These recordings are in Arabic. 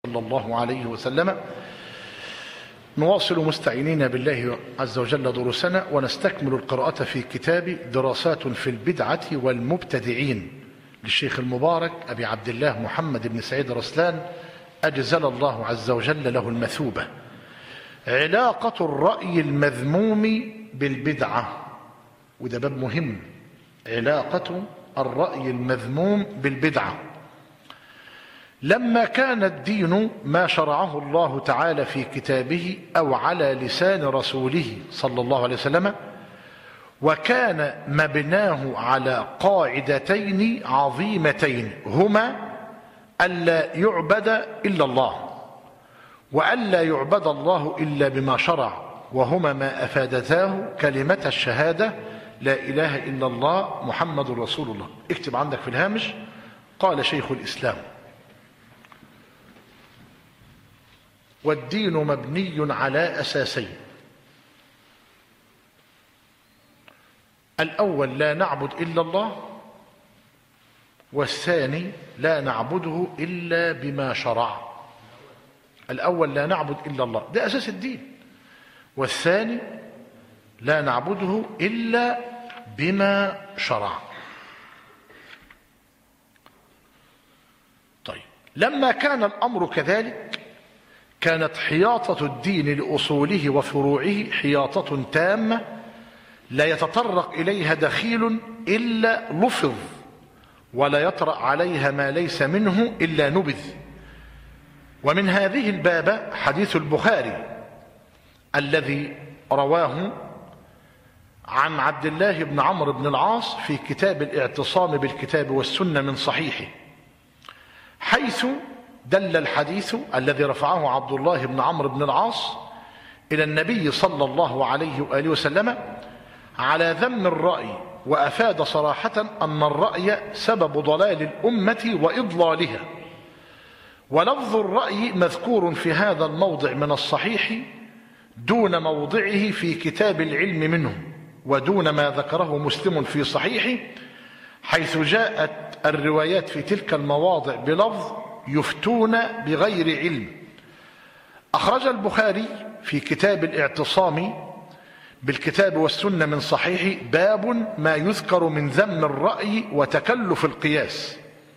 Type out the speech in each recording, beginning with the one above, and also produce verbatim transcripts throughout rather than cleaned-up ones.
صلى الله عليه وسلم. نواصل مستعينين بالله عز وجل دروسنا ونستكمل القراءة في كتاب دراسات في البدعة والمبتدعين للشيخ المبارك أبي عبد الله محمد بن سعيد رسلان أجزل الله عز وجل له المثوبة. علاقة الرأي المذموم بالبدعة، وده باب مهم. علاقة الرأي المذموم بالبدعة. لما كان الدين ما شرعه الله تعالى في كتابه أو على لسان رسوله صلى الله عليه وسلم، وكان مبناه على قاعدتين عظيمتين هما ألا يعبد إلا الله وألا يعبد الله إلا بما شرع، وهما ما أفادتاه كلمة الشهادة لا إله إلا الله محمد رسول الله. اكتب عندك في الهامش: قال شيخ الإسلام: والدين مبني على أساسين. الأول لا نعبد إلا الله، والثاني لا نعبده إلا بما شرع. الأول لا نعبد إلا الله، ده أساس الدين، والثاني لا نعبده إلا بما شرع. طيب، لما كان الأمر كذلك كانت حياطة الدين لأصوله وفروعه حياطة تامة لا يتطرق إليها دخيل إلا لفظ، ولا يطرأ عليها ما ليس منه إلا نبذ. ومن هذه الباب حديث البخاري الذي رواه عن عبد الله بن عمرو بن العاص في كتاب الاعتصام بالكتاب والسنة من صحيحه، حيث دل الحديث الذي رفعه عبد الله بن عمرو بن العاص إلى النبي صلى الله عليه وآله وسلم على ذم الرأي، وأفاد صراحة أن الرأي سبب ضلال الأمة وإضلالها. ولفظ الرأي مذكور في هذا الموضع من الصحيح دون موضعه في كتاب العلم منه، ودون ما ذكره مسلم في صحيحه، حيث جاءت الروايات في تلك المواضع بلفظ يفتون بغير علم. أخرج البخاري في كتاب الاعتصام بالكتاب والسنة من صحيح باب ما يذكر من ذم الرأي وتكلف القياس.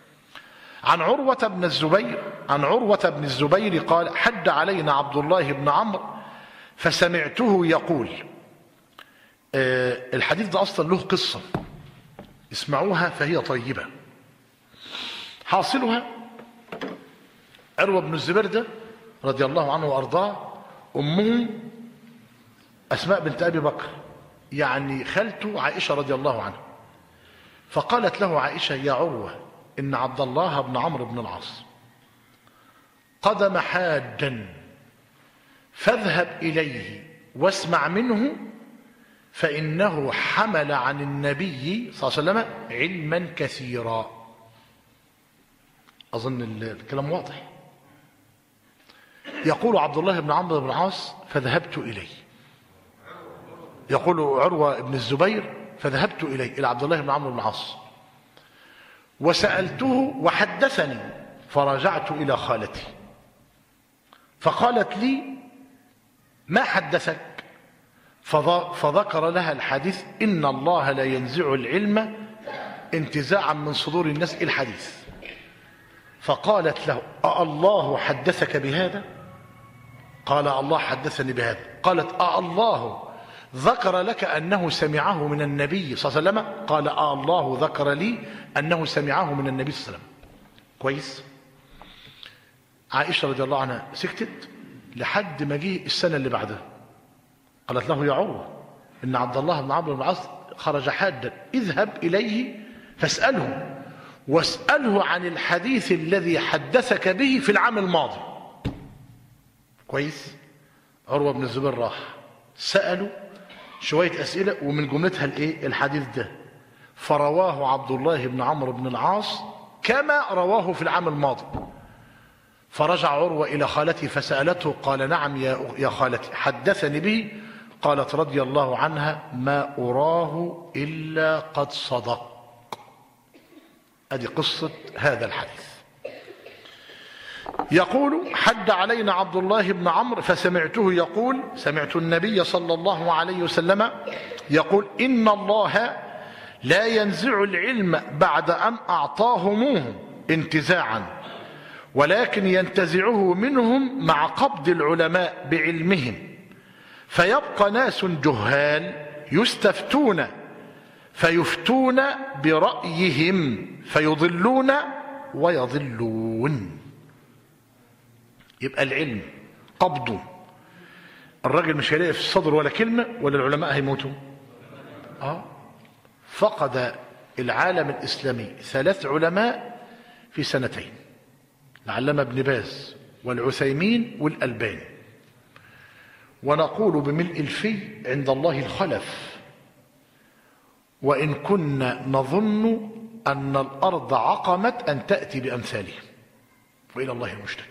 عن عروة بن الزبير عن عروة بن الزبير قال: حد علينا عبد الله بن عمرو فسمعته يقول. آه الحديث ده أصلا له قصة، اسمعوها فهي طيبة. حاصلها: عروة بن الزبير ده رضي الله عنه وأرضاه أمه أسماء بنت أبي بكر، يعني خالته عائشة رضي الله عنها. فقالت له عائشة: يا عروة، إن عبد الله بن عمرو بن العاص قدم حاجا، فاذهب إليه واسمع منه، فإنه حمل عن النبي صلى الله عليه وسلم علما كثيرا. أظن الكلام واضح. يقول عبد الله بن عمرو بن العاص: فذهبت إليه. يقول عروة بن الزبير: فذهبت إليه إلى عبد الله بن عمرو بن العاص وسألته وحدثني، فرجعت إلى خالتي فقالت لي: ما حدثك؟ فذكر لها الحديث: إن الله لا ينزع العلم انتزاعا من صدور الناس، الحديث. فقالت له: أالله حدثك بهذا؟ قال: الله حدثني بهذا. قالت: أالله ذكر لك أنه سمعه من النبي صلى الله عليه وسلم؟ قال: الله ذكر لي أنه سمعه من النبي صلى الله عليه وسلم. كويس. عائشة رضي الله عنها سكتت لحد ما جه السنة اللي بعدها. قالت له: يا عروة، إن عبد الله بن عمرو بن العاص خرج حادا، اذهب إليه فاسأله، واسأله عن الحديث الذي حدثك به في العام الماضي. كويس. عروة بن الزبير راح سأله شوية أسئلة، ومن جملتها الايه الحديث ده، فرواه عبد الله بن عمرو بن العاص كما رواه في العام الماضي. فرجع عروة إلى خالته فسألته، قال: نعم يا خالتي، حدثني به. قالت رضي الله عنها: ما أراه إلا قد صدق. أدي قصة هذا الحديث. يقول: حد علينا عبد الله بن عمرو فسمعته يقول، سمعت النبي صلى الله عليه وسلم يقول: إن الله لا ينزع العلم بعد أن أعطاهموه انتزاعا، ولكن ينتزعه منهم مع قبض العلماء بعلمهم، فيبقى ناس جهال يستفتون فيفتون برأيهم فيضلون ويضلون. يبقى العلم قبضه، الراجل مش هيلاقي في الصدر ولا كلمة، ولا العلماء هيموتوا. آه فقد العالم الإسلامي ثلاث علماء في سنتين، العلامة ابن باز والعثيمين والألباني، ونقول بملء الفي عند الله الخلف، وإن كنا نظن أن الأرض عقمت أن تأتي بأمثالهم، وإلى الله المشتكى.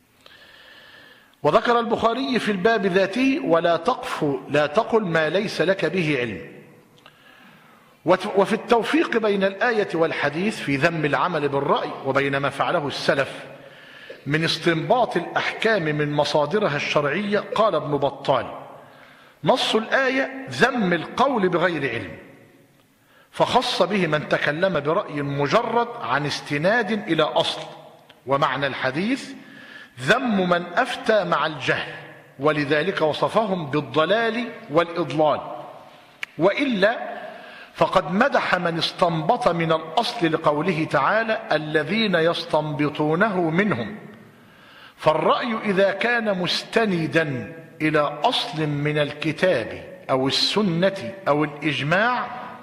وذكر البخاري في الباب ذاته: ولا تقف لا تقل ما ليس لك به علم. وفي التوفيق بين الآية والحديث في ذم العمل بالرأي وبين ما فعله السلف من استنباط الأحكام من مصادرها الشرعية، قال ابن بطال: نص الآية ذم القول بغير علم، فخص به من تكلم برأي مجرد عن استناد إلى أصل، ومعنى الحديث ذم من أفتى مع الجهل، ولذلك وصفهم بالضلال والإضلال. وإلا فقد مدح من استنبط من الأصل لقوله تعالى: الذين يستنبطونه منهم. فالرأي إذا كان مستندا إلى أصل من الكتاب أو السنة أو الإجماع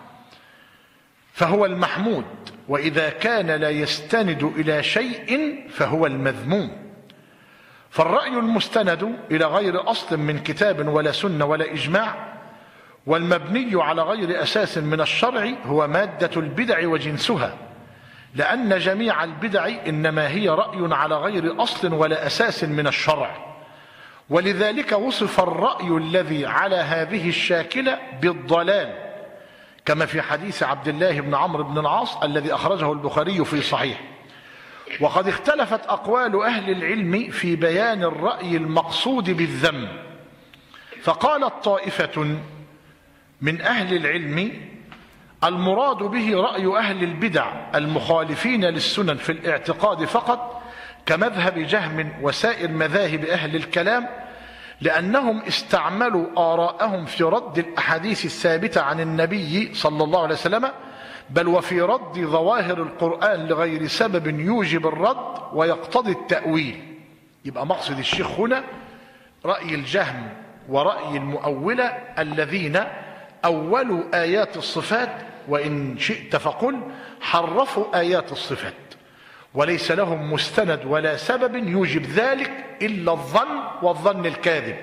فهو المحمود، وإذا كان لا يستند إلى شيء فهو المذموم. فالرأي المستند إلى غير أصل من كتاب ولا سنة ولا إجماع والمبني على غير أساس من الشرع هو مادة البدع وجنسها، لأن جميع البدع إنما هي رأي على غير أصل ولا أساس من الشرع. ولذلك وصف الرأي الذي على هذه الشاكلة بالضلال، كما في حديث عبد الله بن عمرو بن العاص الذي أخرجه البخاري في صحيح. وقد اختلفت أقوال أهل العلم في بيان الرأي المقصود بالذم، فقالت طائفة من أهل العلم: المراد به رأي أهل البدع المخالفين للسنن في الاعتقاد فقط، كمذهب جهم وسائر مذاهب أهل الكلام، لأنهم استعملوا آراءهم في رد الأحاديث الثابتة عن النبي صلى الله عليه وسلم، بل وفي رد ظواهر القرآن لغير سبب يوجب الرد ويقتضي التأويل. يبقى مقصد الشيخ هنا رأي الجهم ورأي المؤولة الذين أولوا آيات الصفات، وإن شئت فقل حرفوا آيات الصفات، وليس لهم مستند ولا سبب يوجب ذلك إلا الظن والظن الكاذب.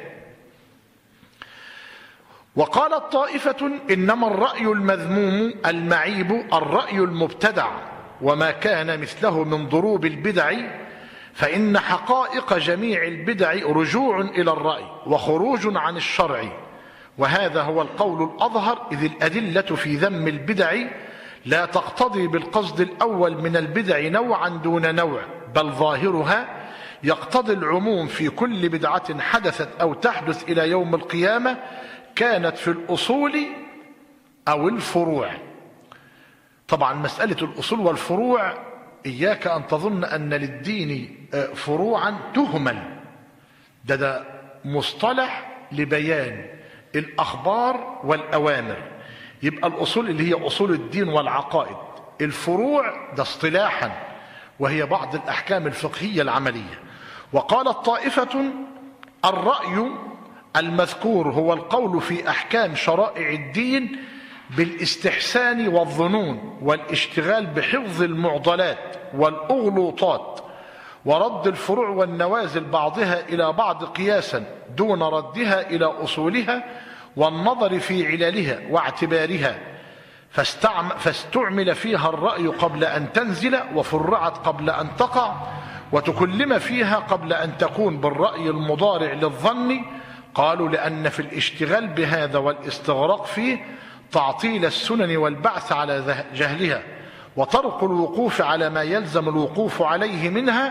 وقالت طائفة: إنما الرأي المذموم المعيب الرأي المبتدع، وما كان مثله من ضروب البدع، فإن حقائق جميع البدع رجوع إلى الرأي وخروج عن الشرع، وهذا هو القول الأظهر، إذ الأدلة في ذم البدع لا تقتضي بالقصد الأول من البدع نوعا دون نوع، بل ظاهرها يقتضي العموم في كل بدعة حدثت أو تحدث إلى يوم القيامة، كانت في الأصول أو الفروع. طبعا مسألة الأصول والفروع إياك أن تظن أن للدين فروعا تهمل، ده ده مصطلح لبيان الأخبار والأوامر. يبقى الأصول اللي هي أصول الدين والعقائد، الفروع ده اصطلاحا وهي بعض الأحكام الفقهية العملية. وقالت طائفة: الرأي المذكور هو القول في أحكام شرائع الدين بالاستحسان والظنون والاشتغال بحفظ المعضلات والأغلوطات، ورد الفروع والنوازل بعضها إلى بعض قياسا دون ردها إلى أصولها، والنظر في عللها واعتبارها، فاستعمل فيها الرأي قبل أن تنزل، وفرعت قبل أن تقع، وتكلم فيها قبل أن تكون بالرأي المضارع للظن. قالوا: لأن في الاشتغال بهذا والاستغراق فيه تعطيل السنن والبعث على جهلها، وترك الوقوف على ما يلزم الوقوف عليه منها،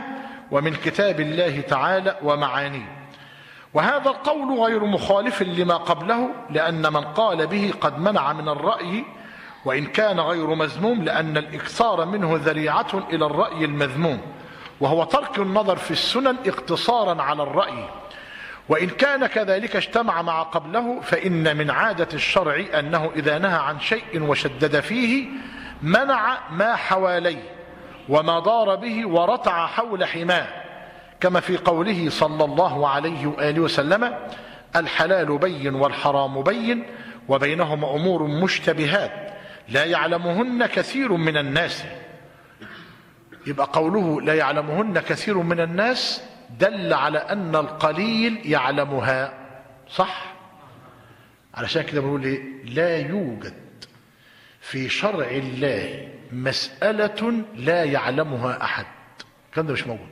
ومن كتاب الله تعالى ومعانيه. وهذا القول غير مخالف لما قبله، لأن من قال به قد منع من الرأي وإن كان غير مذموم، لأن الإكثار منه ذريعة إلى الرأي المذموم، وهو ترك النظر في السنن اقتصارا على الرأي. وإن كان كذلك اجتمع مع قبله، فإن من عادة الشرع أنه إذا نهى عن شيء وشدد فيه منع ما حواليه وما دار به ورتع حول حماه، كما في قوله صلى الله عليه وآله وسلم: الحلال بين والحرام بين وبينهما أمور مشتبهات لا يعلمهن كثير من الناس. يبقى قوله لا يعلمهن كثير من الناس دل على أن القليل يعلمها، صح؟ علشان كده بنقول ايه؟ لا يوجد في شرع الله مسألة لا يعلمها أحد، الكلام ده مش موجود.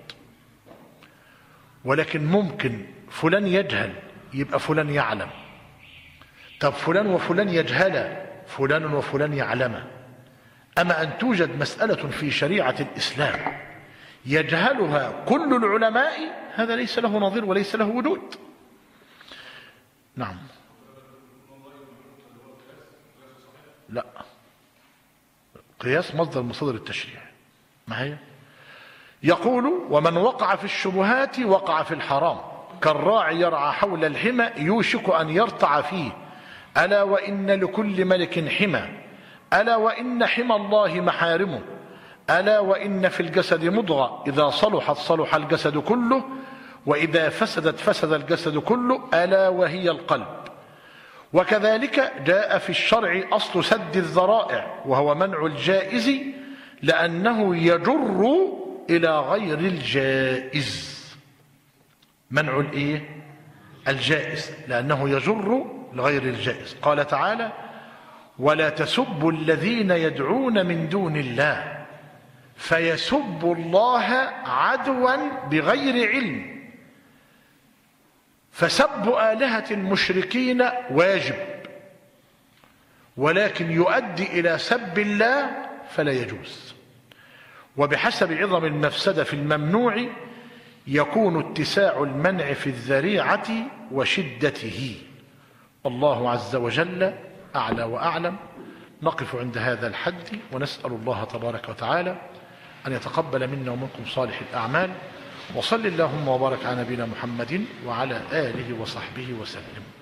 ولكن ممكن فلان يجهل يبقى فلان يعلم. طب فلان وفلان يجهل، فلان وفلان يعلم. أما أن توجد مسألة في شريعة الإسلام يجهلها كل العلماء، هذا ليس له نظير وليس له وجود. نعم. لا، قياس مصدر مصادر التشريع. ما هي؟ يقول: ومن وقع في الشبهات وقع في الحرام، كالراعي يرعى حول الحمى يوشك أن يرتع فيه، ألا وإن لكل ملك حمى، ألا وإن حمى الله محارمه، ألا وإن في الجسد مضغة إذا صلحت صلح الجسد كله، وإذا فسدت فسد الجسد كله، ألا وهي القلب. وكذلك جاء في الشرع أصل سد الذرائع، وهو منع الجائز لأنه يجر إلى غير الجائز. منع الإيه؟ الجائز، لأنه يجر لغير الجائز. قال تعالى: ولا تسبوا الذين يدعون من دون الله فيسبوا الله عدوا بغير علم. فسب آلهة المشركين واجب، ولكن يؤدي إلى سب الله فلا يجوز. وبحسب عظم المفسدة في الممنوع يكون اتساع المنع في الذريعة وشدته. الله عز وجل أعلى وأعلم. نقف عند هذا الحد، ونسأل الله تبارك وتعالى أن يتقبل منا ومنكم صالح الأعمال. وصل اللهم وبارك على نبينا محمد وعلى آله وصحبه وسلم.